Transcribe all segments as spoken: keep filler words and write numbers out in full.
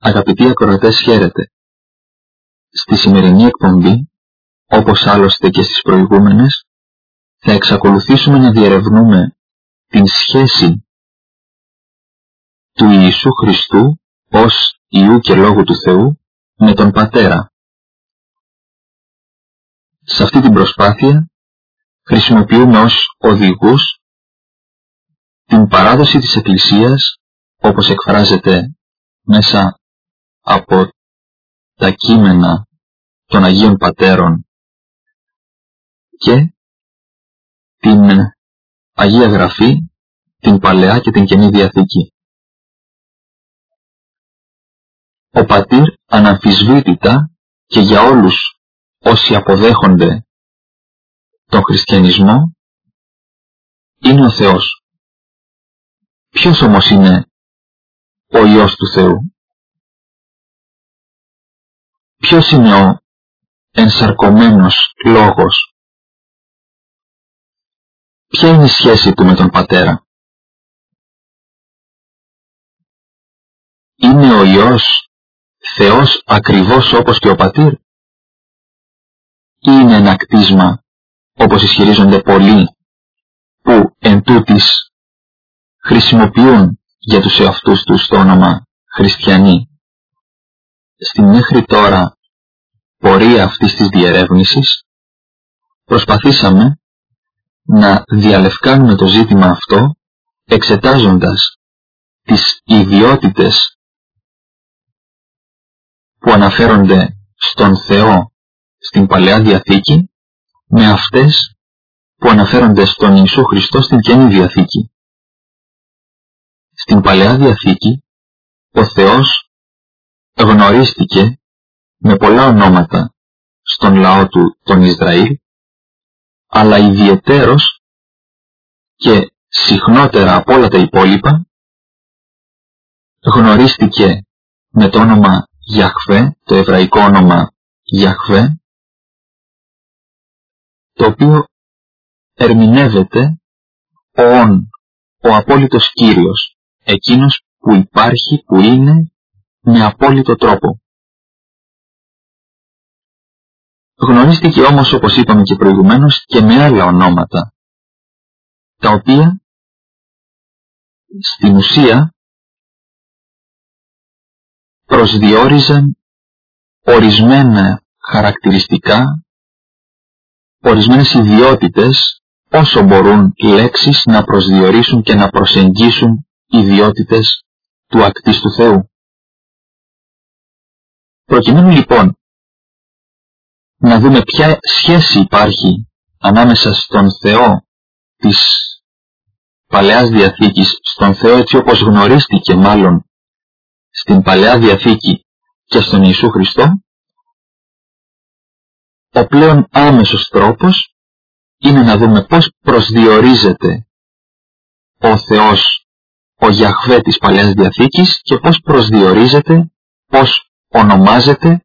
Αγαπητοί ακροατές, χαίρετε. Στη σημερινή εκπομπή, όπως άλλωστε και στις προηγούμενες, θα εξακολουθήσουμε να διερευνούμε την σχέση του Ιησού Χριστού ως Υιού και Λόγου του Θεού με τον Πατέρα. Σε αυτή την προσπάθεια χρησιμοποιούμε ως οδηγούς την παράδοση της Εκκλησίας, όπως εκφράζεται μέσα από τα κείμενα των Αγίων Πατέρων και την Αγία Γραφή, την Παλαιά και την Καινή Διαθήκη. Ο Πατήρ αναμφισβήτητα και για όλους όσοι αποδέχονται τον χριστιανισμό είναι ο Θεός. Ποιος όμως είναι ο Υιός του Θεού? Ποιος είναι ο ενσαρκωμένος Λόγος? Ποια είναι η σχέση του με τον Πατέρα? Είναι ο Υιός Θεός ακριβώς όπως και ο Πατήρ? Ή είναι ένα κτίσμα, όπως ισχυρίζονται πολλοί, που εν τούτης χρησιμοποιούν για τους εαυτούς τους το όνομα χριστιανοί? Στη μέχρι τώρα πορεία αυτής της διερεύνησης προσπαθήσαμε να διαλευκάνουμε το ζήτημα αυτό εξετάζοντας τις ιδιότητες που αναφέρονται στον Θεό στην Παλαιά Διαθήκη με αυτές που αναφέρονται στον Ιησού Χριστό στην Καινή Διαθήκη. Στην Παλαιά Διαθήκη ο Θεός γνωρίστηκε με πολλά ονόματα στον λαό του τον Ισραήλ, αλλά ιδιαιτέρως και συχνότερα από όλα τα υπόλοιπα γνωρίστηκε με το όνομα Γιαχβέ, το εβραϊκό όνομα Γιαχβέ, το οποίο ερμηνεύεται ον, ο απόλυτος Κύριος, εκείνος που υπάρχει, που είναι με απόλυτο τρόπο. Γνωρίστηκε όμως, όπως είπαμε και προηγουμένως, και με άλλα ονόματα, τα οποία στην ουσία προσδιορίζαν ορισμένα χαρακτηριστικά, ορισμένες ιδιότητες, όσο μπορούν οι λέξεις να προσδιορίσουν και να προσεγγίσουν ιδιότητες του ακτίστου Θεού. Προκειμένου λοιπόν να δούμε ποια σχέση υπάρχει ανάμεσα στον Θεό της Παλαιάς Διαθήκης, στον Θεό έτσι όπως γνωρίστηκε μάλλον στην Παλαιά Διαθήκη και στον Ιησού Χριστό, ο πλέον άμεσος τρόπος είναι να δούμε πώς προσδιορίζεται ο Θεός, ο Γιαχβέ της Παλαιάς Διαθήκης, και πώς προσδιορίζεται, πώς ονομάζεται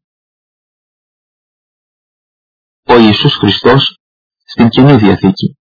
ο Ιησούς Χριστός στην Καινή Διαθήκη.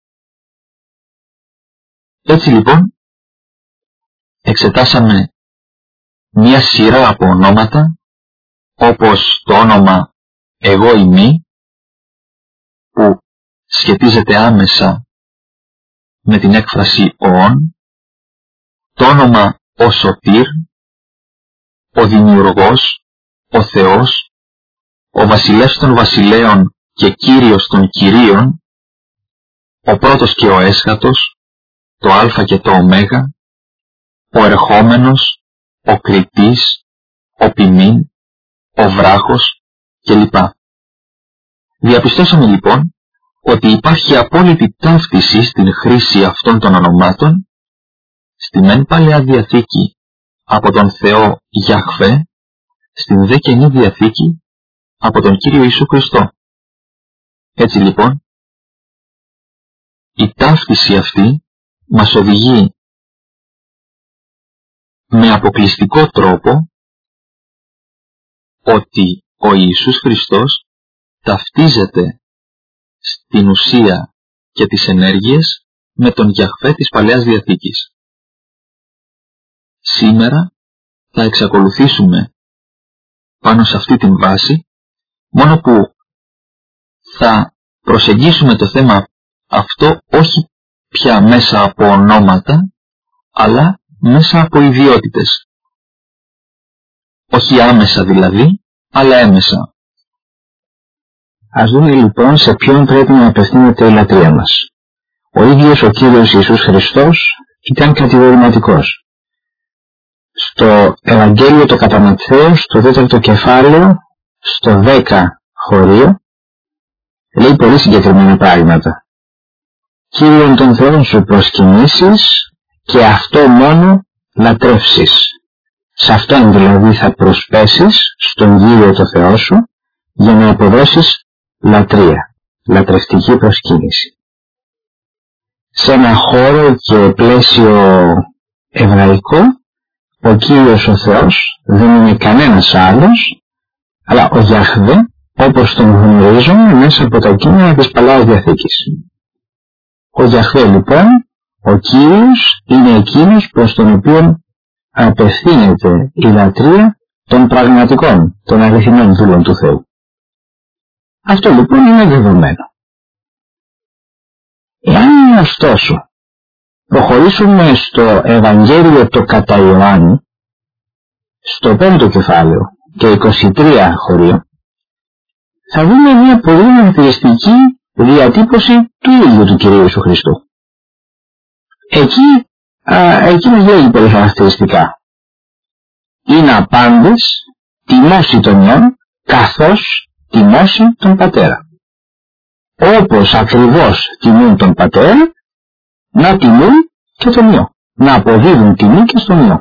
Έτσι λοιπόν εξετάσαμε μία σειρά από ονόματα, όπως το όνομα εγώ ημί, που σχετίζεται άμεσα με την έκφραση οόν, το όνομα ο Σωτήρ, ο Δημιουργός, ο Θεός, ο Βασιλεύς των Βασιλέων και Κύριος των Κυρίων, ο πρώτος και ο έσχατος, το Α και το Ω, ο ερχόμενος, ο κριτής, ο ποιμήν, ο βράχος κλπ. Διαπιστώσαμε λοιπόν ότι υπάρχει απόλυτη ταύτιση στην χρήση αυτών των ονομάτων στη μεν Παλαιά Διαθήκη από τον Θεό Γιαχβέ, στην δε Καινή Διαθήκη από τον Κύριο Ιησού Χριστό. Έτσι λοιπόν η ταύτιση αυτή μας οδηγεί με αποκλειστικό τρόπο ότι ο Ιησούς Χριστός ταυτίζεται στην ουσία και τις ενέργειες με τον Γιαχβέ της Παλαιάς Διαθήκης. Σήμερα θα εξακολουθήσουμε πάνω σε αυτή την βάση, μόνο που θα προσεγγίσουμε το θέμα αυτό όχι πια μέσα από ονόματα, αλλά μέσα από ιδιότητες. Όχι άμεσα δηλαδή, αλλά έμεσα. Ας δούμε λοιπόν σε ποιον πρέπει να απευθύνεται η λατρεία μας. Ο ίδιος ο Κύριος Ιησούς Χριστός ήταν κατηγορηματικός. Στο Ευαγγέλιο το κατά Ματθαίο, στο τέταρτο κεφάλαιο, στο δέκα χωρίο, λέει πολύ συγκεκριμένα πράγματα. Κύριον τον Θεόν σου προσκυνήσεις και αυτό μόνο λατρεύσεις. Σε αυτόν δηλαδή θα προσπέσεις στον Κύριο το Θεό σου για να αποδώσεις λατρεία, λατρευτική προσκύνηση. Σε ένα χώρο και πλαίσιο εβραϊκό, ο Κύριος ο Θεός δεν είναι κανένας άλλος, αλλά ο Γιαχβέ, όπως τον γνωρίζουμε μέσα από τα κείμενα της Παλαιάς Διαθήκης. Ο Γιαχβέ λοιπόν, ο Κύριος, είναι εκείνος προς τον οποίο απευθύνεται η λατρεία των πραγματικών, των αληθινών δούλων του Θεού. Αυτό λοιπόν είναι δεδομένο. Εάν ωστόσο προχωρήσουμε στο Ευαγγέλιο το κατά Ιωάννη, στο πέμπτο κεφάλαιο και είκοσι τρία χωρίο, θα δούμε μια πολύ χαρακτηριστική διατύπωση του ίδιου του Κυρίου Ιησού Χριστού. Εκεί, α, εκεί μας λέει πολύ χαρακτηριστικά. Είναι απάντες τιμώσει τον Υιόν καθώς τιμώσει τον Πατέρα. Όπως ακριβώς τιμούν τον Πατέρα, να τιμούν και τον Υιό. Να αποδίδουν τιμή και στον Υιό.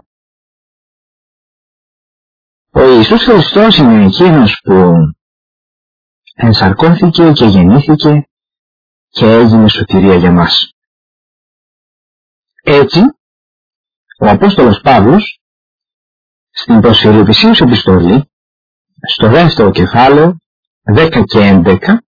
Ο Ιησούς Χριστός είναι εκείνος που ενσαρκώθηκε και γεννήθηκε και έγινε σωτηρία για μας. Έτσι, ο Απόστολος Παύλος στην προς Φιλιππισίους επιστολή, στο δεύτερο κεφάλαιο, δέκα και έντεκα,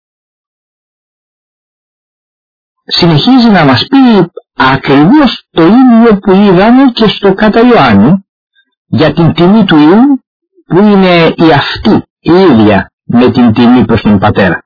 συνεχίζει να μας πει ακριβώς το ίδιο που είδαμε και στο κατά Ιωάννη για την τιμή του Υιού που είναι η αυτή, η ίδια με την τιμή προς τον Πατέρα.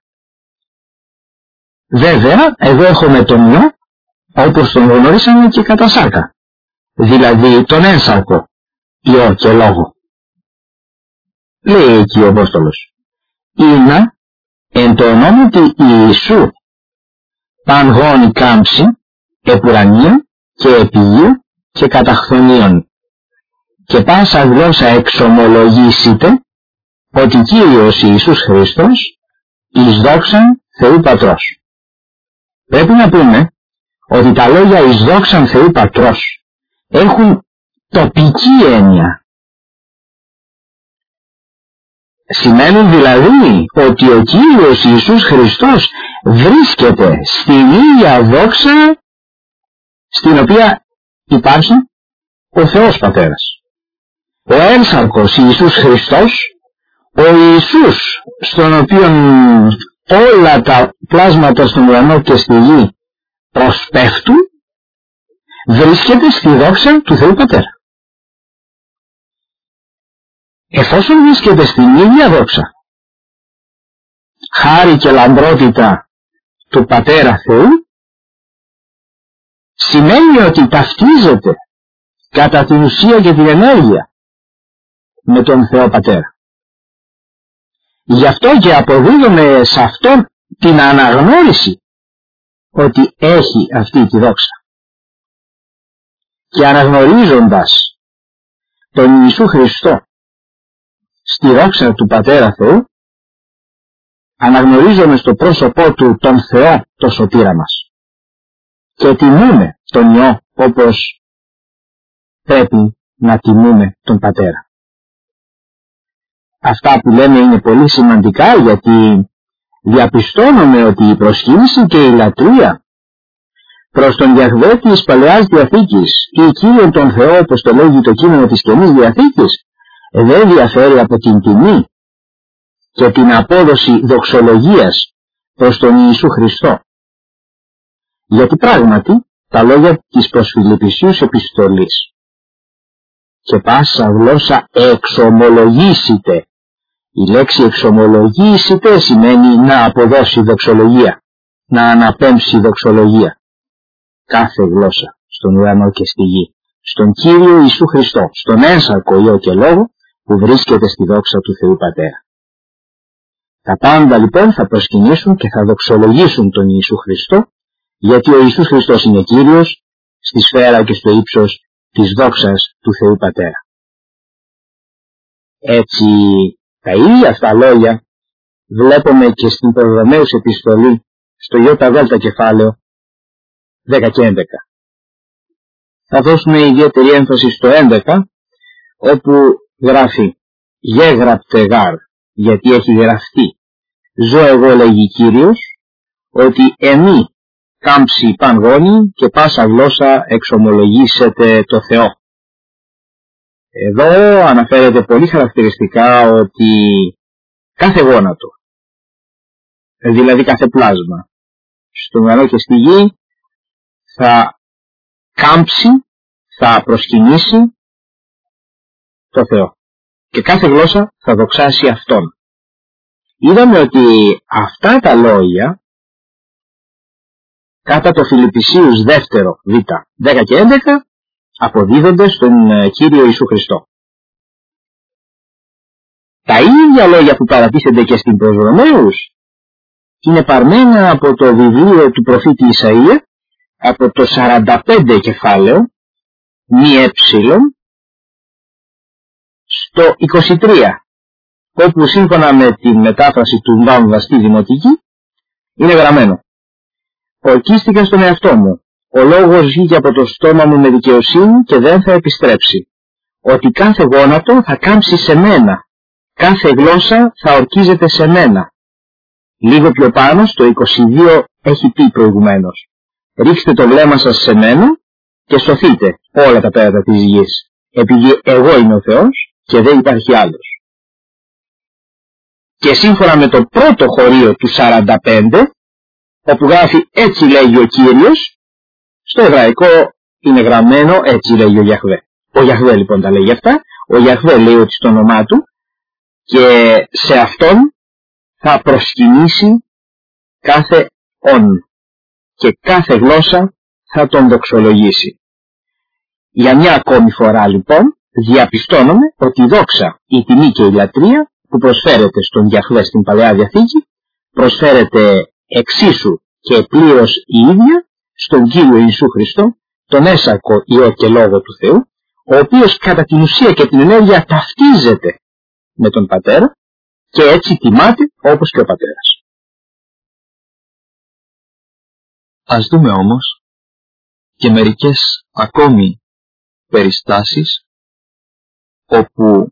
Βέβαια, εδώ έχουμε τον Υιό όπως τον γνωρίσαμε και κατά σάρκα, δηλαδή τον ένσαρκο Υιό και Λόγο. Λέει εκεί ο Απόστολος, «Ήνα εν το ονόματι Ιησού πανγόνη κάμψη, επουρανίων και επιγείου και καταχθονίων, και πάσα γλώσσα εξομολογήσετε ότι Κύριος Ιησούς Χριστός εις δόξαν Θεού Πατρός». Πρέπει να πούμε ότι τα λόγια εις δόξαν Θεού Πατρός έχουν τοπική έννοια. Σημαίνουν δηλαδή ότι ο Κύριος Ιησούς Χριστός βρίσκεται στην ίδια δόξα στην οποία υπάρχει ο Θεός Πατέρας. Ο ένσαρκος Ιησούς Χριστός, ο Ιησούς στον οποίο όλα τα πλάσματα στον ουρανό και στη γη προσπέφτουν, βρίσκεται στη δόξα του Θεού Πατέρα. Εφόσον βρίσκεται στην ίδια δόξα, χάρη και λαμπρότητα του Πατέρα Θεού, σημαίνει ότι ταυτίζεται κατά την ουσία και την ενέργεια με τον Θεό Πατέρα. Γι' αυτό και αποδίδουμε σε αυτόν την αναγνώριση ότι έχει αυτή τη δόξα. Και αναγνωρίζοντας τον Ιησού Χριστό στη δόξα του Πατέρα Θεού, αναγνωρίζουμε στο πρόσωπό του τον Θεό το σωτήρα μας και τιμούμε τον Υιό όπως πρέπει να τιμούμε τον Πατέρα. Αυτά που λέμε είναι πολύ σημαντικά, γιατί διαπιστώνουμε ότι η προσκύνηση και η λατρεία προς τον Γιαχβέ της Παλαιάς Διαθήκης ή Κύριον τον Θεό, όπως το λέγει το κείμενο της Καινής Διαθήκης, δεν διαφέρει από την τιμή και την απόδοση δοξολογίας προς τον Ιησού Χριστό. Γιατί πράγματι τα λόγια της προς Φιλιππισίους επιστολής, και πάσα γλώσσα εξομολογήσετε Η λέξη εξομολογήσεται σημαίνει να αποδώσει δοξολογία, να αναπέμψει δοξολογία. Κάθε γλώσσα στον ουρανό και στη γη, στον Κύριο Ιησού Χριστό, στον ένσαρκο Υιό και Λόγο που βρίσκεται στη δόξα του Θεού Πατέρα. Τα πάντα λοιπόν θα προσκυνήσουν και θα δοξολογήσουν τον Ιησού Χριστό, γιατί ο Ιησούς Χριστός είναι Κύριος στη σφαίρα και στο ύψος της δόξας του Θεού Πατέρα. Έτσι, τα ίδια αυτά λόγια βλέπουμε και στην Πρωτοδομαίους επιστολή στο Ιώτα κεφάλαιο δέκα και έντεκα. Θα δώσουμε ιδιαίτερη έμφαση στο έντεκα, όπου γράφει «Γέγραπτε γάρ», γιατί έχει γραφτεί. «Ζω εγώ, λέγει Κύριος, ότι εμεί κάμψει παν και πάσα γλώσσα εξομολογήσετε το Θεό». Εδώ αναφέρεται πολύ χαρακτηριστικά ότι κάθε γόνατο, δηλαδή κάθε πλάσμα, στον ουρανό και στη γη, θα κάμψει, θα προσκυνήσει το Θεό. Και κάθε γλώσσα θα δοξάσει Αυτόν. Είδαμε ότι αυτά τα λόγια, κατά το Φιλιππισίους δεύτερο β, δέκα και έντεκα, αποδίδονται στον Κύριο Ιησού Χριστό. Τα ίδια λόγια που παρατίθενται και στην Πρωτοδομαίους είναι παρμένα από το βιβλίο του προφήτη Ισαΐα, από το σαράντα πέντε κεφάλαιο, μη έψιλον, στο είκοσι τρία, όπου σύμφωνα με τη μετάφραση του Βαμβαστή Δημοτική είναι γραμμένο: «Ορκίστηκα στον εαυτό μου, ο λόγος βγήκε από το στόμα μου με δικαιοσύνη και δεν θα επιστρέψει, ότι κάθε γόνατο θα κάμψει σε μένα, κάθε γλώσσα θα ορκίζεται σε μένα». Λίγο πιο πάνω στο είκοσι δύο έχει πει προηγουμένως: «Ρίξτε το βλέμμα σας σε μένα και σωθείτε όλα τα πέρατα της γης, επειδή εγώ είμαι ο Θεός και δεν υπάρχει άλλος». Και σύμφωνα με το πρώτο χωρίο του σαράντα πέντε, όπου γράφει «Έτσι λέγει ο Κύριος», στο εβραϊκό είναι γραμμένο «Έτσι λέγει ο Γιαχβέ». Ο Γιαχβέ λοιπόν τα λέγει αυτά, ο Γιαχβέ λέει ότι στο όνομά του και σε αυτόν θα προσκυνήσει κάθε όν και κάθε γλώσσα θα τον δοξολογήσει. Για μια ακόμη φορά λοιπόν διαπιστώνουμε ότι η δόξα, η τιμή και η λατρεία που προσφέρεται στον Γιαχβέ στην Παλαιά Διαθήκη προσφέρεται εξίσου και πλήρως η ίδια στον Κύριο Ιησού Χριστό, τον έσαρκο Υιό και Λόγο του Θεού, ο οποίος κατά την ουσία και την ενέργεια ταυτίζεται με τον Πατέρα και έτσι τιμάται όπως και ο Πατέρας. Ας δούμε όμως και μερικές ακόμη περιστάσεις όπου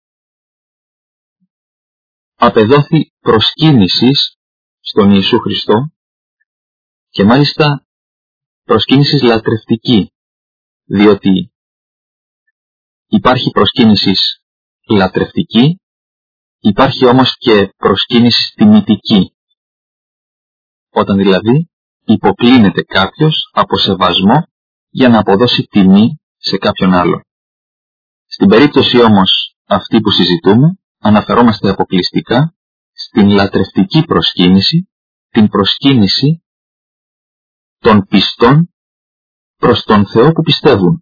απεδόθη προσκύνησης στον Ιησού Χριστό και μάλιστα προσκύνησης λατρευτική, διότι υπάρχει προσκύνησης λατρευτική, υπάρχει όμως και προσκύνησης τιμητική, όταν δηλαδή υποκλίνεται κάποιος από σεβασμό για να αποδώσει τιμή σε κάποιον άλλο. Στην περίπτωση όμως αυτή που συζητούμε, αναφερόμαστε αποκλειστικά στην λατρευτική προσκύνηση, την προσκύνηση των πιστών προς τον Θεό που πιστεύουν.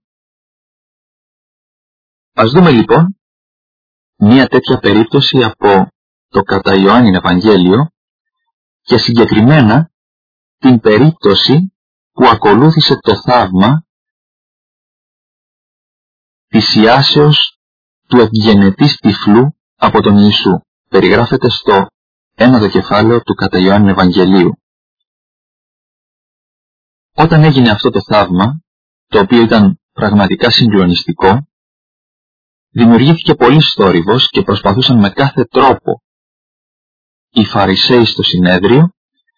Ας δούμε λοιπόν μία τέτοια περίπτωση από το κατά Ιωάννην Ευαγγέλιο και συγκεκριμένα την περίπτωση που ακολούθησε το θαύμα της ιάσεως του ευγενετής τυφλού από τον Ιησού. Περιγράφεται στο ένατο κεφάλαιο του κατά Ιωάννην Ευαγγελίου. Όταν έγινε αυτό το θαύμα, το οποίο ήταν πραγματικά συγκλονιστικό, δημιουργήθηκε πολύς θόρυβος και προσπαθούσαν με κάθε τρόπο οι Φαρισαίοι στο συνέδριο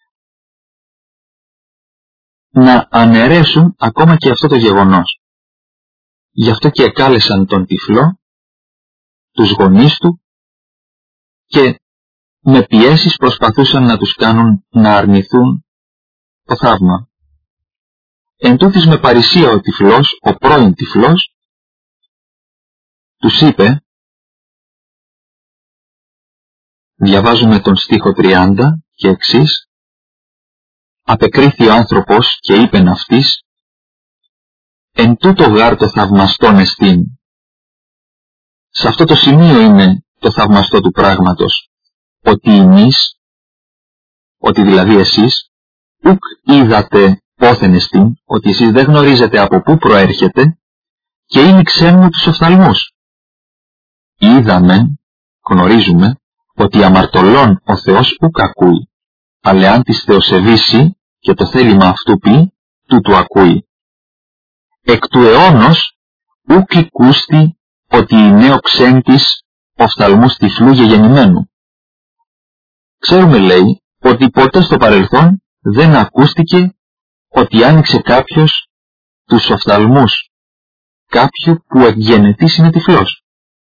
να αναιρέσουν ακόμα και αυτό το γεγονός. Γι' αυτό και εκάλεσαν τον τυφλό, τους γονείς του και με πιέσεις προσπαθούσαν να τους κάνουν να αρνηθούν το θαύμα. Εν τούτοις με παρησία ο τυφλός, ο πρώην τυφλός, τους είπε Διαβάζουμε τον στίχο τριάντα και εξής. Απεκρίθη ο άνθρωπος και είπεν αυτής, εν τούτο γάρ το θαυμαστόν εστίν. Σε αυτό το σημείο είναι το θαυμαστό του πράγματος, ότι εμείς, ότι δηλαδή εσείς, ουκ είδατε πόθεν εστίν, ότι εσείς δεν γνωρίζετε από πού προέρχεται και είναι ξέμου τους οφθαλμούς. Είδαμε, γνωρίζουμε, ότι αμαρτωλών ο Θεός ουκ ακούει, αλλά αν της θεοσεβήσει και το θέλημα αυτού πει, τούτου ακούει. Εκ του αιώνος ουκ οικούστη ότι η νέο ξέντης οφθαλμούς τυφλού γεγεννημένου. Ξέρουμε, λέει, ότι ποτέ στο παρελθόν δεν ακούστηκε ότι άνοιξε κάποιος τους οφθαλμούς κάποιου που εκ γενετής είναι τυφλός.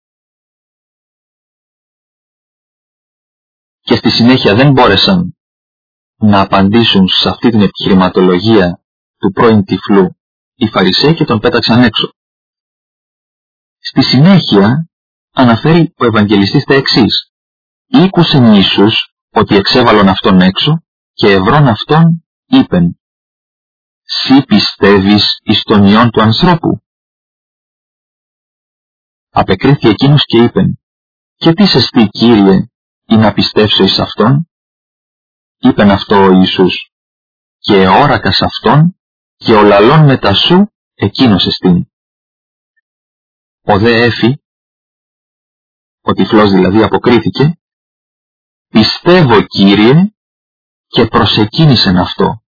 Και στη συνέχεια δεν μπόρεσαν να απαντήσουν σε αυτή την επιχειρηματολογία του πρώην τυφλού οι Φαρισαίοι και τον πέταξαν έξω. Στη συνέχεια αναφέρει ο Ευαγγελιστής τα εξής. Ήκουσεν Ιησούς ότι εξέβαλον αυτόν έξω και ευρών αυτόν είπεν, «Συ πιστεύεις εις τον Υιόν του ανθρώπου?» Απεκρίθη εκείνος και είπεν, «Και τι σεστή, Κύριε, ή να πιστεύσω εις αυτόν?» Είπεν αυτό ο Ιησούς, «Και εώρακας αυτόν και ο λαλών μετά σου εκείνος εστίν». Ο δε έφη, ο τυφλός δηλαδή αποκρίθηκε, «Πιστεύω, Κύριε», και προσεκίνησεν αυτό.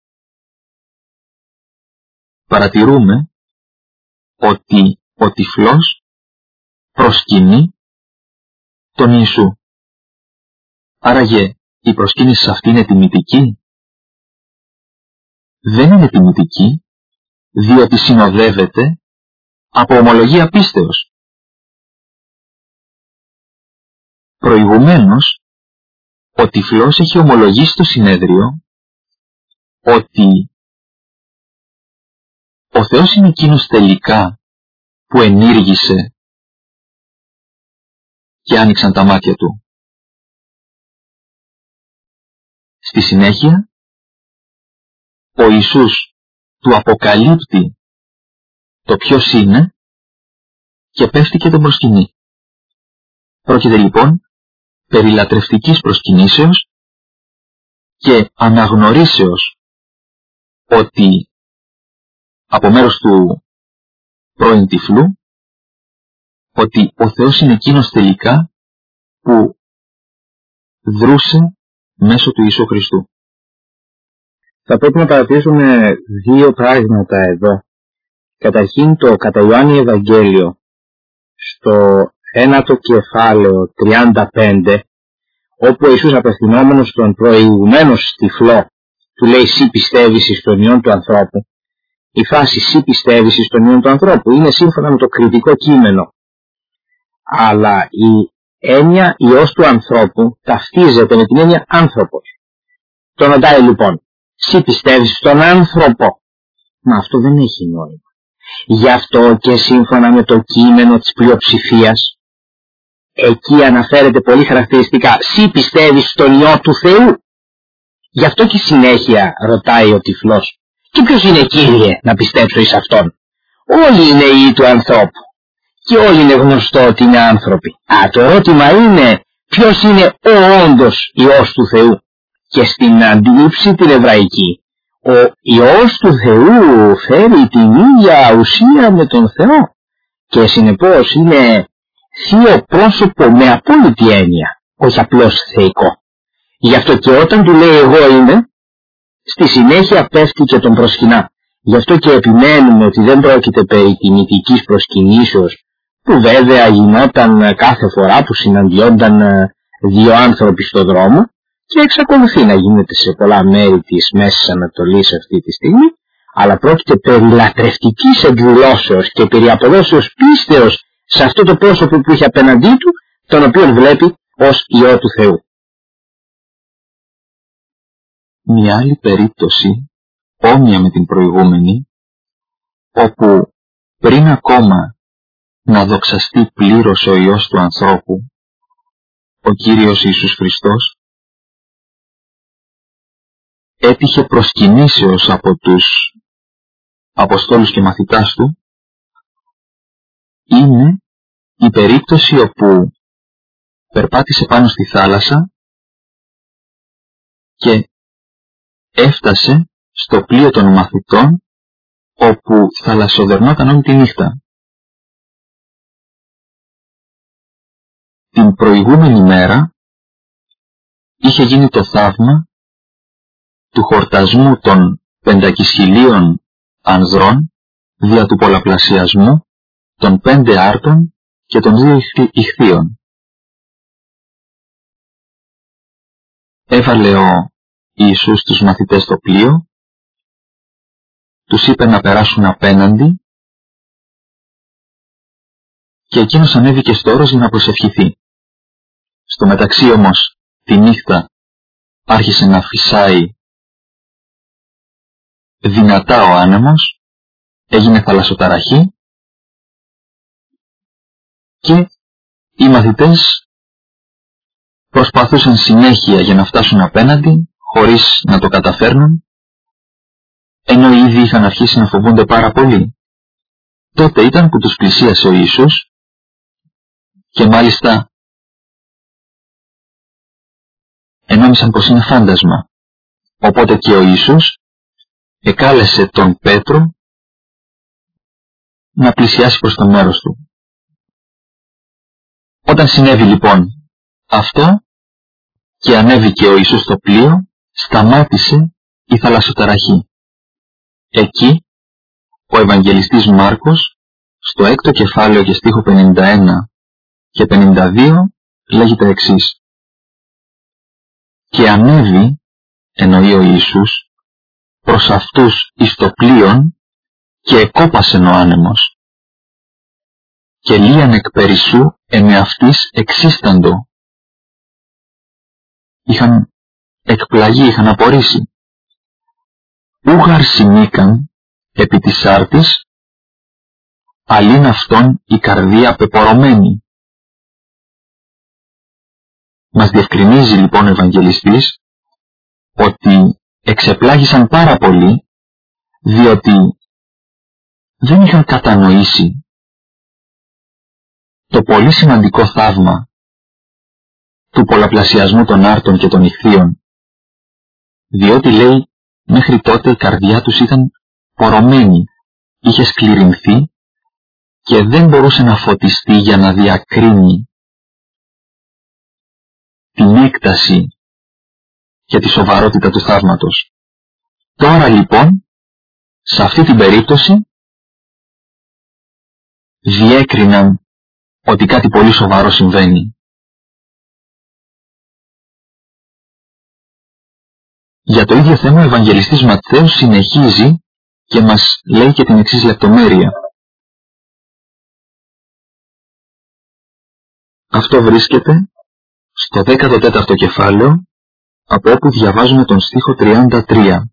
Παρατηρούμε ότι ο τυφλός προσκυνεί τον Ιησού. Άραγε η προσκύνηση αυτή είναι τιμητική? Δεν είναι τιμητική, διότι συνοδεύεται από ομολογία πίστεως. Προηγουμένως, ο τυφλός έχει ομολογήσει στο συνέδριο ότι ο Θεός είναι εκείνος τελικά που ενήργησε και άνοιξαν τα μάτια του. Στη συνέχεια, ο Ιησούς του αποκαλύπτει το ποιος είναι και πέφτει και τον προσκυνεί. Πρόκειται λοιπόν περί λατρευτικής προσκυνήσεως και αναγνωρίσεως ότι από μέρος του πρώην τυφλού ότι ο Θεός είναι εκείνος τελικά που δρούσε μέσω του Ιησού Χριστού. Θα πρέπει να παρατηρήσουμε δύο πράγματα εδώ. Καταρχήν το κατά Ιωάννη Ευαγγέλιο στο ένατο κεφάλαιο τριάντα πέντε, όπου ο Ιησούς απευθυνόμενος στον προηγουμένως τυφλό του λέει «Συ πιστεύεις εις τον Υιόν του ανθρώπου». Η φάση «Συ πιστεύεις εις τον Υιόν του ανθρώπου» είναι σύμφωνα με το κριτικό κείμενο. Αλλά η έννοια Υιός του ανθρώπου ταυτίζεται με την έννοια άνθρωπος. Τον ρωτάει λοιπόν «Συ πιστεύεις στον άνθρωπο?» Μα αυτό δεν έχει νόημα. Γι' αυτό και σύμφωνα με το κείμενο της πλειοψηφίας, εκεί αναφέρεται πολύ χαρακτηριστικά «Συ πιστεύεις στον Υιό του Θεού?» Γι' αυτό και συνέχεια ρωτάει ο τυφλός «Και ποιος είναι, Κύριε, να πιστέψω εις αυτόν?» Όλοι είναι Υιοί του ανθρώπου και όλοι είναι γνωστό ότι είναι άνθρωποι. Α, το ερώτημα είναι ποιος είναι ο όντως Υιός του Θεού. Και στην αντίληψη την εβραϊκή, ο Υιός του Θεού φέρει την ίδια ουσία με τον Θεό και συνεπώς είναι θείο πρόσωπο με απόλυτη έννοια, όχι απλώς θεϊκό. Γι' αυτό και όταν του λέει εγώ είμαι, στη συνέχεια πέφτει και τον προσκυνά. Γι' αυτό και επιμένουμε ότι δεν πρόκειται περί τιμητικής προσκυνήσεως, που βέβαια γινόταν κάθε φορά που συναντιόνταν δύο άνθρωποι στο δρόμο και εξακολουθεί να γίνεται σε πολλά μέρη της Μέσης Ανατολής αυτή τη στιγμή, αλλά πρόκειται περί λατρευτικής εκδηλώσεως και περί αποδόσεως πίστεως σε αυτό το πρόσωπο που είχε απέναντί του, τον οποίο βλέπει ως Υιό του Θεού. Μια άλλη περίπτωση, όμοια με την προηγούμενη, όπου πριν ακόμα να δοξαστεί πλήρως ο Υιός του ανθρώπου, ο Κύριος Ιησούς Χριστός έτυχε προσκυνήσεως από τους Αποστόλους και μαθητάς του είναι η περίπτωση όπου περπάτησε πάνω στη θάλασσα και έφτασε στο πλοίο των μαθητών όπου θαλασσοδερνόταν όλη τη νύχτα. Την προηγούμενη μέρα είχε γίνει το θαύμα του χορτασμού των πεντακισχυλίων ανδρών δια του πολλαπλασιασμού των πέντε άρτων και των δύο ιχθύων. Έβαλε ο Ιησούς τους μαθητές στο πλοίο, τους είπε να περάσουν απέναντι και εκείνος ανέβηκε στο όρος για να προσευχηθεί. Στο μεταξύ όμως τη νύχτα άρχισε να φυσάει δυνατά ο άνεμος, έγινε θαλασσοταραχή και οι μαθητές προσπαθούσαν συνέχεια για να φτάσουν απέναντι χωρίς να το καταφέρνουν, ενώ ήδη είχαν αρχίσει να φοβούνται πάρα πολύ. Τότε ήταν που τους πλησίασε ο Ιησούς και μάλιστα ενόμισαν πως είναι φάντασμα. Οπότε και ο Ιησούς εκάλεσε τον Πέτρο να πλησιάσει προς το μέρος του. Όταν συνέβη λοιπόν αυτό και ανέβηκε ο Ιησούς στο πλοίο, σταμάτησε η θαλασσοταραχή. Εκεί ο Ευαγγελιστής Μάρκος στο έκτο κεφάλαιο και στίχο πενήντα ένα και πενήντα δύο λέγει τα εξής: «Και ανέβη, εννοεί ο Ιησούς, προς αυτούς εις το πλοίον και εκόπασεν ο άνεμος. Και λίαν εκ περισσού εν εαυτής εξίσταντο». Είχαν εκπλαγεί, είχαν απορρίσει. «Ούγαρ συνήκαν επί της άρτης, αλλήν αυτόν η καρδία πεπορωμένη». Μας διευκρινίζει λοιπόν ο Ευαγγελιστής ότι εξεπλάγησαν πάρα πολύ, διότι δεν είχαν κατανοήσει το πολύ σημαντικό θαύμα του πολλαπλασιασμού των άρτων και των ιχθύων, διότι λέει μέχρι τότε η καρδιά τους ήταν πορωμένη, είχε σκληρυνθεί και δεν μπορούσε να φωτιστεί για να διακρίνει την έκταση και τη σοβαρότητα του θαύματος. Τώρα λοιπόν, σε αυτή την περίπτωση, διέκριναν ότι κάτι πολύ σοβαρό συμβαίνει. Για το ίδιο θέμα ο Ευαγγελιστής Ματθαίος συνεχίζει και μας λέει και την εξής λεπτομέρεια. Αυτό βρίσκεται στο δέκατο τέταρτο κεφάλαιο, από όπου διαβάζουμε τον στίχο τριάντα τρία.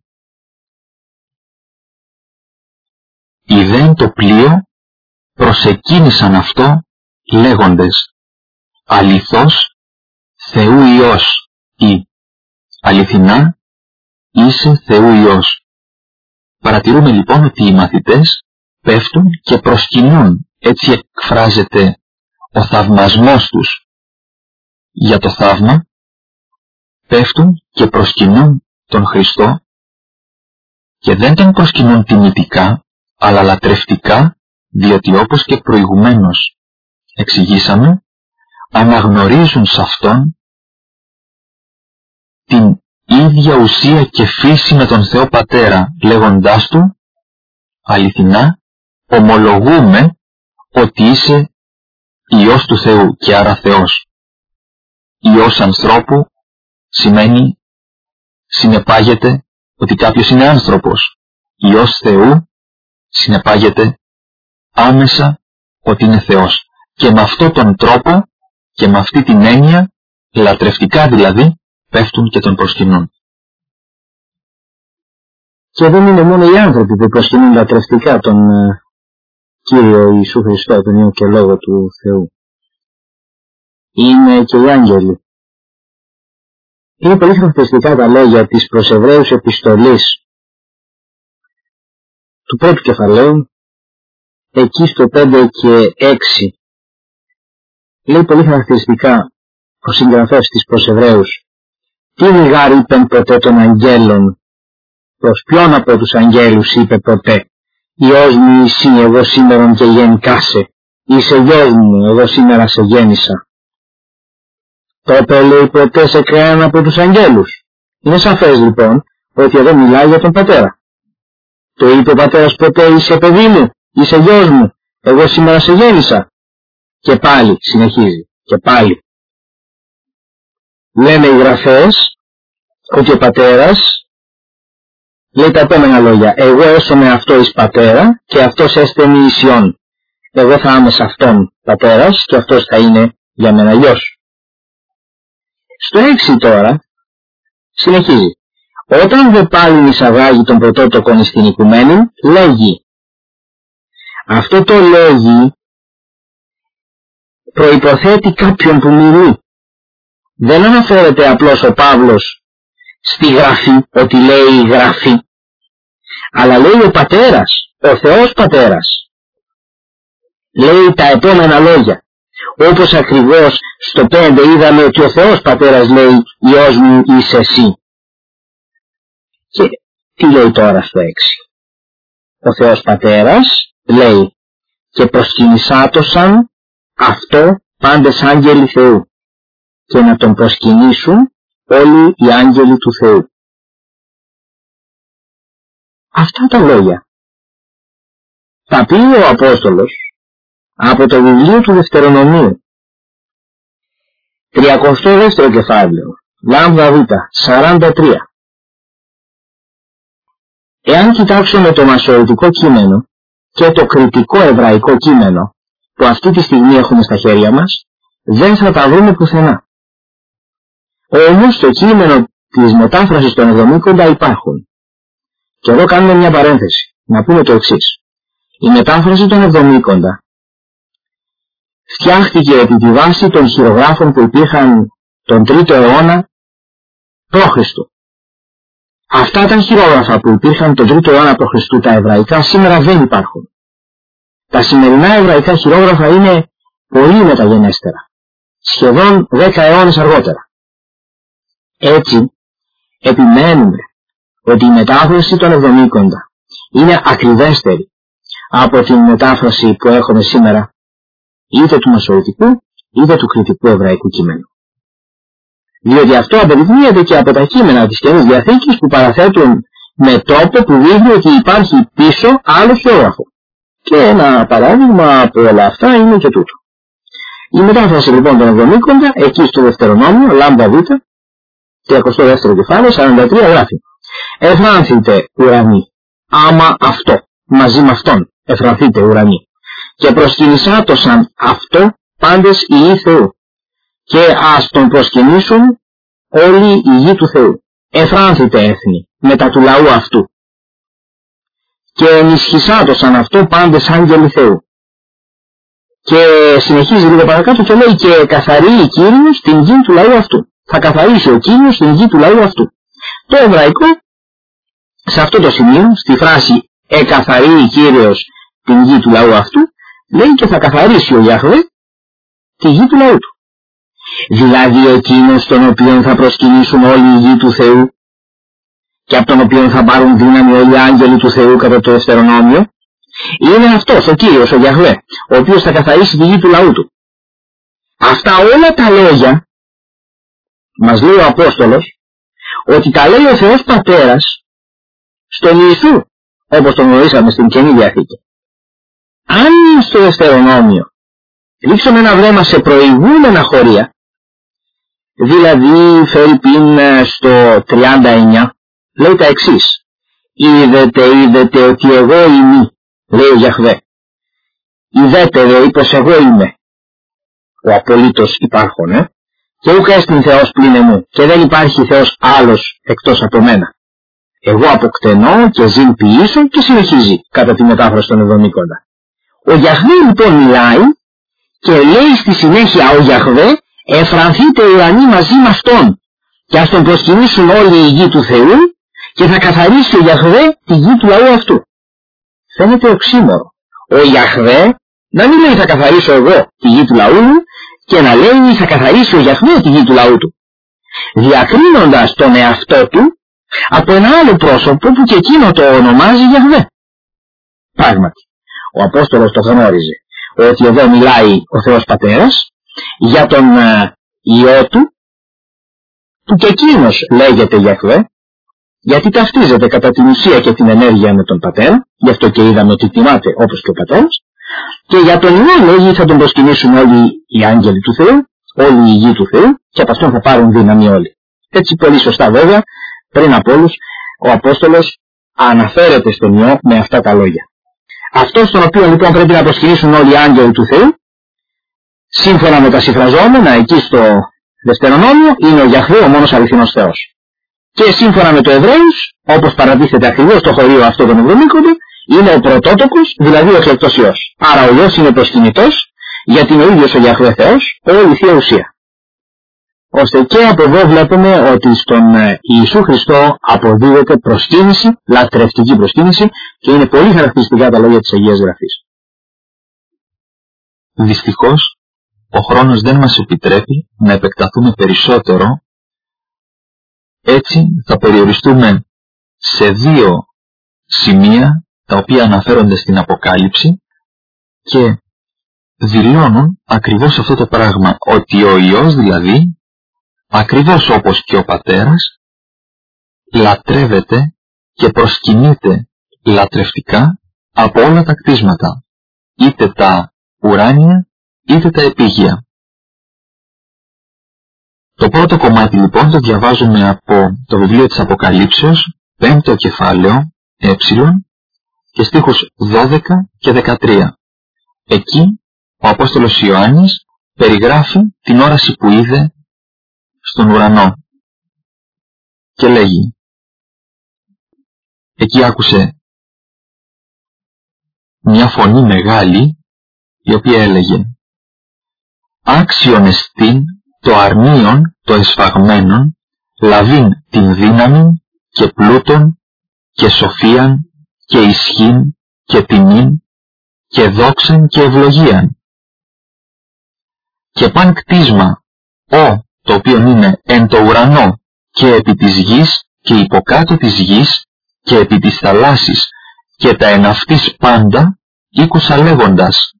«Ιδέν το πλοίο προσεκίνησαν αυτό λέγοντες, αληθώς Θεού Υιός ή αληθινά είσαι Θεού Υιός». Παρατηρούμε λοιπόν ότι οι μαθητές πέφτουν και προσκυνούν, έτσι εκφράζεται ο θαυμασμός τους για το θαύμα, πέφτουν και προσκυνούν τον Χριστό και δεν τον προσκυνούν τιμητικά, αλλά λατρευτικά, διότι όπως και προηγουμένως εξηγήσαμε, αναγνωρίζουν σε Αυτόν την ίδια ουσία και φύση με τον Θεό Πατέρα, λέγοντάς Του, αληθινά, ομολογούμε ότι είσαι Υιός του Θεού και άρα Θεός. Υιός ανθρώπου σημαίνει, συνεπάγεται ότι κάποιος είναι άνθρωπος. Υιός Θεού συνεπάγεται άμεσα ότι είναι Θεός. Και με αυτόν τον τρόπο και με αυτή την έννοια, λατρευτικά δηλαδή, πέφτουν και τον προσκυνούν. Και δεν είναι μόνο οι άνθρωποι που προσκυνούν λατρευτικά τον uh, Κύριο Ιησού Χριστό, τον Υιό και Λόγο του Θεού. είναι και οι άγγελοι. Είναι πολύ χαρακτηριστικά τα λόγια της προς Εβραίους επιστολής του πρώτου κεφαλαίου, εκεί στο πέντε και έξι. Λέει πολύ χαρακτηριστικά ο συγγραφέας της προς Εβραίους: τι γάρ είπεν ποτέ των αγγέλων, προς ποιον από τους αγγέλους είπε ποτέ, Υιός μου εσύ εγώ σήμερον και γεννικάσε, είσαι γιος μου εγώ σήμερα σε γέννησα. Τότε λέει ποτέ σε κανέναν από τους αγγέλους. Είναι σαφές λοιπόν ότι εδώ μιλάει για τον πατέρα. Το είπε ο πατέρας ποτέ, είσαι παιδί μου, είσαι γιος μου, εγώ σήμερα σε γέννησα? Και πάλι συνεχίζει, και πάλι. Λένε οι γραφές ότι ο πατέρας λέει τα επόμενα λόγια: εγώ έσωμαι αυτό εις πατέρα και αυτός έστενει εις Υιόν. Εγώ θα είμαι σε αυτόν πατέρας και αυτός θα είναι για μένα γιος. Στο έξι τώρα συνεχίζει: όταν δε πάλιν εισαγάγει τον πρωτότοκον εις την οικουμένη, λέγει. Αυτό το λέγει προϋποθέτει κάποιον που μιλεί. Δεν αναφέρεται απλώς ο Παύλος στη γραφή, ότι λέει η γραφή, αλλά λέει ο πατέρας, ο Θεός πατέρας. Λέει τα επόμενα λόγια. Όπως ακριβώς στο πέντε είδαμε ότι ο Θεός πατέρας λέει Υιός μου είσαι εσύ. Και τι λέει τώρα στο έξι? Ο Θεός πατέρας λέει και προσκυνησάτωσαν αυτό πάντες άγγελοι Θεού και να τον προσκυνήσουν όλοι οι άγγελοι του Θεού. Αυτά τα λόγια τα πει ο Απόστολος από το βιβλίο του Δευτερονομίου, τριακοστό δεύτερο κεφάλαιο, λάμδα β, σαράντα τρία. Εάν κοιτάξουμε το μασορωτικό κείμενο και το κριτικό εβραϊκό κείμενο που αυτή τη στιγμή έχουμε στα χέρια μας, δεν θα τα βρούμε πουθενά. Όμως το κείμενο της μετάφρασης των εβδομήκοντα υπάρχουν. Και εδώ κάνουμε μια παρένθεση, να πούμε το εξής. Η μετάφραση των εβδομήκοντα φτιάχτηκε επί τη βάση των χειρογράφων που υπήρχαν τον τρίτο αιώνα π.Χ. Αυτά τα χειρόγραφα που υπήρχαν τον τρίτο αιώνα π.Χ. τα εβραϊκά σήμερα δεν υπάρχουν. Τα σημερινά εβραϊκά χειρόγραφα είναι πολύ μεταγενέστερα, σχεδόν δέκα αιώνες αργότερα. Έτσι, επιμένουμε ότι η μετάφραση των εβδομήκοντα είναι ακριβέστερη από την μετάφραση που έχουμε σήμερα είτε του μασορωτικού είτε του κριτικού εβραϊκού κειμένου. Διότι αυτό αποδεικνύεται και από τα κείμενα της Καινής Διαθήκης που παραθέτουν με τρόπο που δείχνει ότι υπάρχει πίσω άλλο χειρόγραφο. Και ένα παράδειγμα από όλα αυτά είναι και τούτο. Η μετάφραση λοιπόν των εβδομήκοντα, εκεί στο Δευτερονόμιο, λάμδα β, τριακοστό δεύτερο κεφάλαιο, σαράντα τρία γράφει: Εφράνθητε ουρανοί, άμα αυτό, μαζί με αυτόν, εφρανθείτε ουρανοί, και προσκυνησάτωσαν αυτό πάντες οι γη Θεού, και ας τον προσκυνήσουν όλοι οι γη του Θεού. Εφράνθητε έθνη, μετά του λαού αυτού, και ενισχυσάτωσαν αυτό πάντες άγγελοι Θεού. Και συνεχίζει λίγο παρακάτω και λέει και καθαρεί Κύριος την γη του λαού αυτού. Θα καθαρίσει ο Κύριος την γη του λαού αυτού. Το εβραϊκό, σε αυτό το σημείο, στη φράση εκαθαρεί Κύριος την γη του λαού αυτού, λέει και θα καθαρίσει ο Ιαχβέ τη γη του λαού του. Δηλαδή εκείνος τον οποίον θα προσκυνήσουν όλοι οι γη του Θεού και από τον οποίον θα πάρουν δύναμη όλοι οι άγγελοι του Θεού κατά το Δευτερονόμιο, είναι αυτός ο Κύριος, ο Ιαχβέ, ο οποίος θα καθαρίσει τη γη του λαού του. Αυτά όλα τα λόγια, μας λέει ο Απόστολος, ότι τα λέει ο Θεός Πατέρας στον Ιησού, όπως τον γνωρίσαμε στην Καινή Διαθήκη. Αν στο Δευτερονόμιο ρίξουμε ένα βλέμμα σε προηγούμενα χωρία, δηλαδή φερειπίν στο τριάντα εννιά, λέει τα εξής: Είδετε, είδετε ότι εγώ είμαι, λέει ο Ιαχβέ. Είδετε, λέει, πως εγώ είμαι ο απολύτως υπάρχον, ε? και ούκ έστιν Θεός πλην εμού, και δεν υπάρχει Θεός άλλος εκτός από μένα. Εγώ αποκτενώ και ζην ποιήσω, και συνεχίζει κατά τη μετάφραση των εβδομήκοντα. Ο Ιαχβέ λοιπόν μιλάει και λέει στη συνέχεια ο Ιαχβέ Εφρανθείτε ουρανοί μαζί με Αυτόν και ας Τον προσκυνήσουν όλοι οι γη του Θεού και θα καθαρίσει ο Ιαχβέ τη γη του λαού αυτού. Φαίνεται οξύμορο. Ο Ιαχβέ να μην λέει θα καθαρίσω εγώ τη γη του λαού μου και να λέει θα καθαρίσει ο Ιαχβέ τη γη του λαού του, διακρίνοντας τον εαυτό του από ένα άλλο πρόσωπο που και εκείνο το ονομάζει Ιαχβέ. Πράγματι, ο Απόστολος το γνώριζε ότι εδώ μιλάει ο Θεός Πατέρας για τον uh, Υιό του, που και εκείνος λέγεται Ιαχβέ, γιατί ταυτίζεται κατά την ουσία και την ενέργεια με τον Πατέρα, γι' αυτό και είδαμε ότι τιμάται όπως και ο Πατέρας, και για τον Υιό λέγει θα τον προσκυνήσουν όλοι οι άγγελοι του Θεού, όλοι οι γη του Θεού, και από αυτόν θα πάρουν δύναμη όλοι. Έτσι πολύ σωστά βέβαια, πριν από όλους, ο Απόστολος αναφέρεται στον Υιό με αυτά τα λόγια. Αυτός τον οποίο λοιπόν πρέπει να προσκυνήσουν όλοι οι άγγελοι του Θεού, σύμφωνα με τα συμφραζόμενα εκεί στο Δευτερονόμιο, είναι ο Ιαχβέ, ο μόνος αληθινός Θεός. Και σύμφωνα με το Εβραίους, όπως παρατίθεται ακριβώς στο χωρίο αυτό των εβδομήκοντων, είναι ο πρωτότοκος, δηλαδή ο εκλεκτός Υιός. Άρα ο Υιός είναι προσκυνητός, γιατί είναι ο ίδιος ο Ιαχβέ Θεός, όλη η Θεία Ουσία. Ώστε και από εδώ βλέπουμε ότι στον Ιησού Χριστό αποδίδεται προσκύνηση, λατρευτική προσκύνηση, και είναι πολύ χαρακτηριστικά τα λόγια της Αγίας Γραφής. Δυστυχώς, ο χρόνος δεν μας επιτρέπει να επεκταθούμε περισσότερο. Έτσι θα περιοριστούμε σε δύο σημεία τα οποία αναφέρονται στην Αποκάλυψη και δηλώνουν ακριβώς αυτό το πράγμα, ότι ο Υιός δηλαδή, ακριβώς όπως και ο Πατέρας, λατρεύεται και προσκυνείται λατρευτικά από όλα τα κτίσματα, είτε τα ουράνια είτε τα επίγεια. Το πρώτο κομμάτι λοιπόν το διαβάζουμε από το βιβλίο της Αποκαλύψεως, πέμπτο κεφάλαιο, ε, και στίχους δώδεκα και δεκατρία. Εκεί ο Απόστολος Ιωάννης περιγράφει την όραση που είδε στον ουρανό και λέγει, εκεί άκουσε μια φωνή μεγάλη η οποία έλεγε, άξιον εστίν το αρνίον το εσφαγμένον, λαβήν την δύναμη και πλούτον και σοφίαν και ισχύν και τιμήν και δόξαν και ευλογίαν. Και παν κτίσμα, ο το οποίο είναι εν το ουρανό και επί της γης και υποκάτω της γης και επί της θαλάσσης και τα εναυτής πάντα, ήκουσα λέγοντας,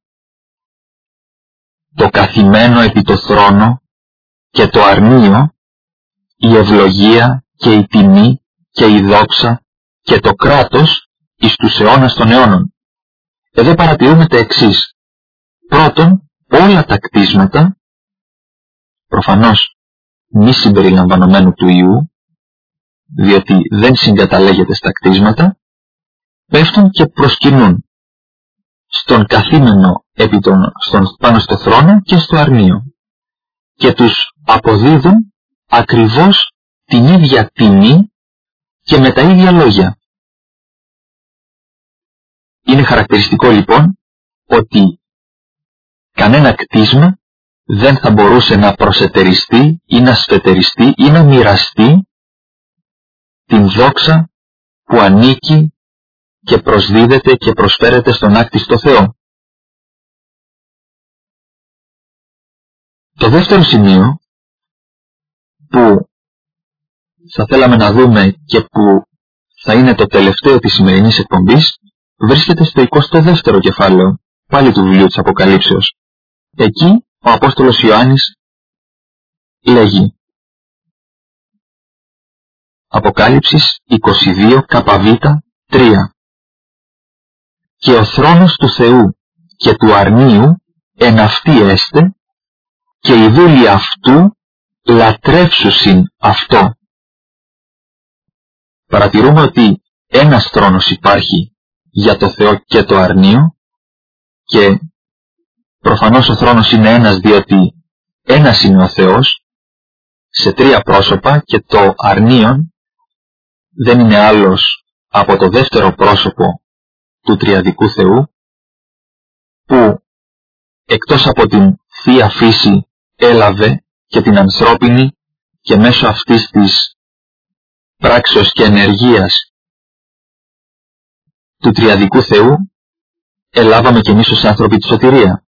το καθημένο επί το θρόνο και το αρνίο, η ευλογία και η τιμή και η δόξα και το κράτος εις τους αιώνας των αιώνων. Εδώ παρατηρούμε τα εξής. Πρώτον, όλα τα κτίσματα, προφανώς μη συμπεριλαμβανομένου του Υιού, διότι δεν συγκαταλέγεται στα κτίσματα, πέφτουν και προσκυνούν στον καθήμενο επί τον, στον, πάνω στο θρόνο και στο αρνίο και τους αποδίδουν ακριβώς την ίδια τιμή και με τα ίδια λόγια. Είναι χαρακτηριστικό λοιπόν ότι κανένα κτίσμα δεν θα μπορούσε να προσετεριστεί ή να σφετεριστεί ή να μοιραστεί την δόξα που ανήκει και προσδίδεται και προσφέρεται στον άκτιστο Θεό. Το δεύτερο σημείο που θα θέλαμε να δούμε και που θα είναι το τελευταίο της σημερινής εκπομπής βρίσκεται στο εικοστό δεύτερο κεφάλαιο πάλι του βιβλίου της Αποκαλύψεως. Εκεί ο Απόστολος Ιωάννης λέγει, Αποκάλυψης είκοσι δύο κβ τρία, και ο θρόνος του Θεού και του αρνίου εν αυτί έστε και οι δούλοι αυτού λατρεύσουσιν αυτό. Παρατηρούμε ότι ένας θρόνος υπάρχει για το Θεό και το αρνίο και προφανώς ο θρόνος είναι ένας διότι ένας είναι ο Θεός σε τρία πρόσωπα και το αρνίον δεν είναι άλλος από το δεύτερο πρόσωπο του τριαδικού Θεού που εκτός από την Θεία Φύση έλαβε και την ανθρώπινη και μέσω αυτής της πράξεως και ενεργείας του τριαδικού Θεού ελάβαμε κι εμείς ως άνθρωποι τη σωτηρία.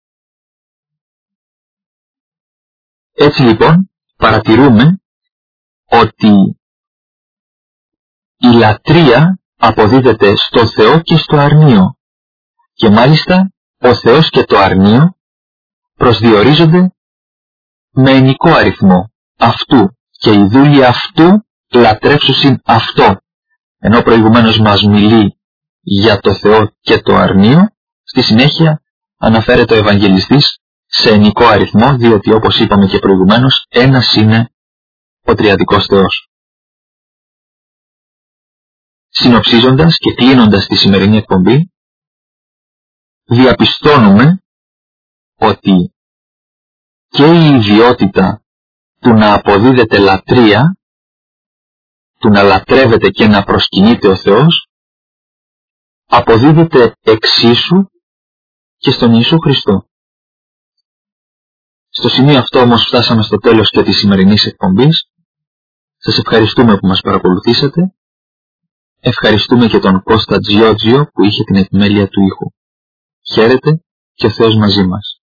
Έτσι λοιπόν παρατηρούμε ότι η λατρεία αποδίδεται στο Θεό και στο αρνείο και μάλιστα ο Θεός και το αρνείο προσδιορίζονται με ενικό αριθμό αυτού και οι δούλοι αυτού λατρεύσουσιν αυτό, ενώ προηγουμένως μας μιλεί για το Θεό και το αρνείο, στη συνέχεια αναφέρεται ο Ευαγγελιστής σε ενικό αριθμό, διότι όπως είπαμε και προηγουμένως ένας είναι ο τριαδικός Θεός. Συνοψίζοντας και κλείνοντας τη σημερινή εκπομπή, διαπιστώνουμε ότι και η ιδιότητα του να αποδίδεται λατρεία, του να λατρεύεται και να προσκυνείται ο Θεός, αποδίδεται εξίσου και στον Ιησού Χριστό. Στο σημείο αυτό όμως φτάσαμε στο τέλος και της σημερινής εκπομπής. Σας ευχαριστούμε που μας παρακολουθήσατε. Ευχαριστούμε και τον Κώστα Τζιότζιο που είχε την επιμέλεια του ήχου. Χαίρετε και ο Θεός μαζί μας.